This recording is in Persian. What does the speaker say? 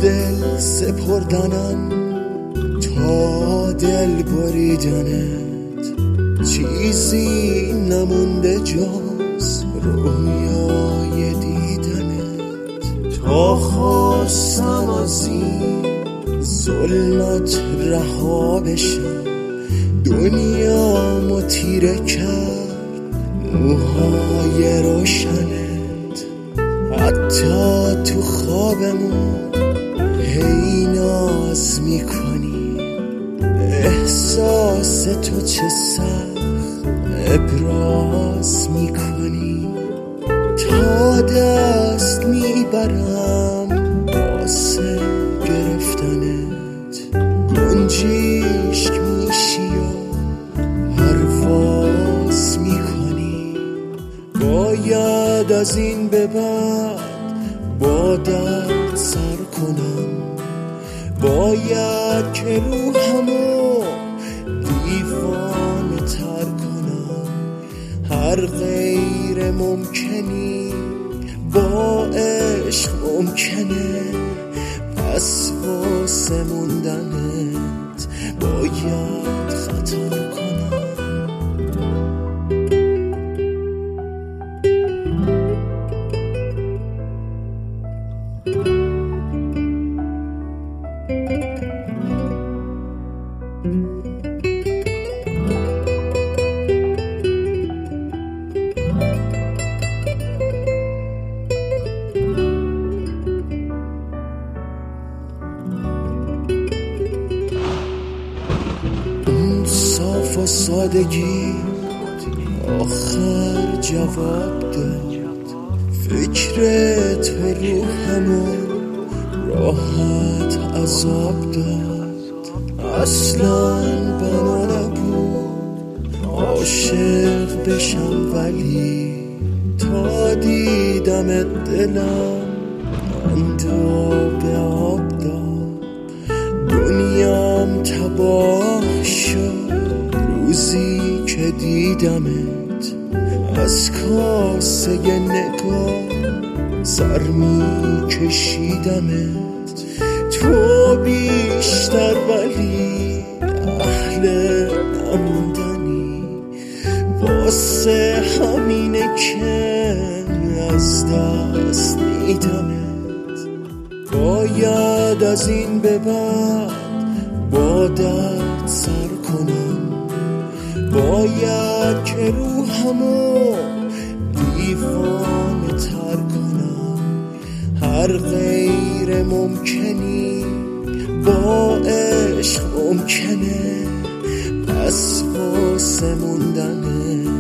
دل سپردنم تا دل بریدنت، چیزی نمونده جز رویای دیدنت. تا خواستم از این ظلمت رها بشم، دنیامو تیره کرد موهای روشنت. حتی تو خوابمون هی ناز میکنی، احساس تو چه سخت ابراز میکنی. تا دست میبرم واسه گرفتنت، گنجیشک میشی و پرواز میکنی. باید از این به بعد با درد سر کنم، باید که روحمو دیوانه تر کنم. هر غیر ممکنی با عشق ممکنه، پس واسه موندنت باید خطر کنم. صاف و سادگی آخر جواب داد، فکر تو روحمو راحت عذاب داد. اصلا بنا نبود عاشق بشم، ولی تا دیدم دلم انداب به آب داد. دنیام تباه شد روزی که دیدمت، از کاسه نگاه سر می کشیدمت. تو بیشتر ولی اهل نموندنی، واسه همینه که از دست میدمت. باید از این به بعد با درد سر کنم، باید که روحمو دیوانه تر کنم. هر غیر ممکنی با عشق ممکنه، پس واسه موندنه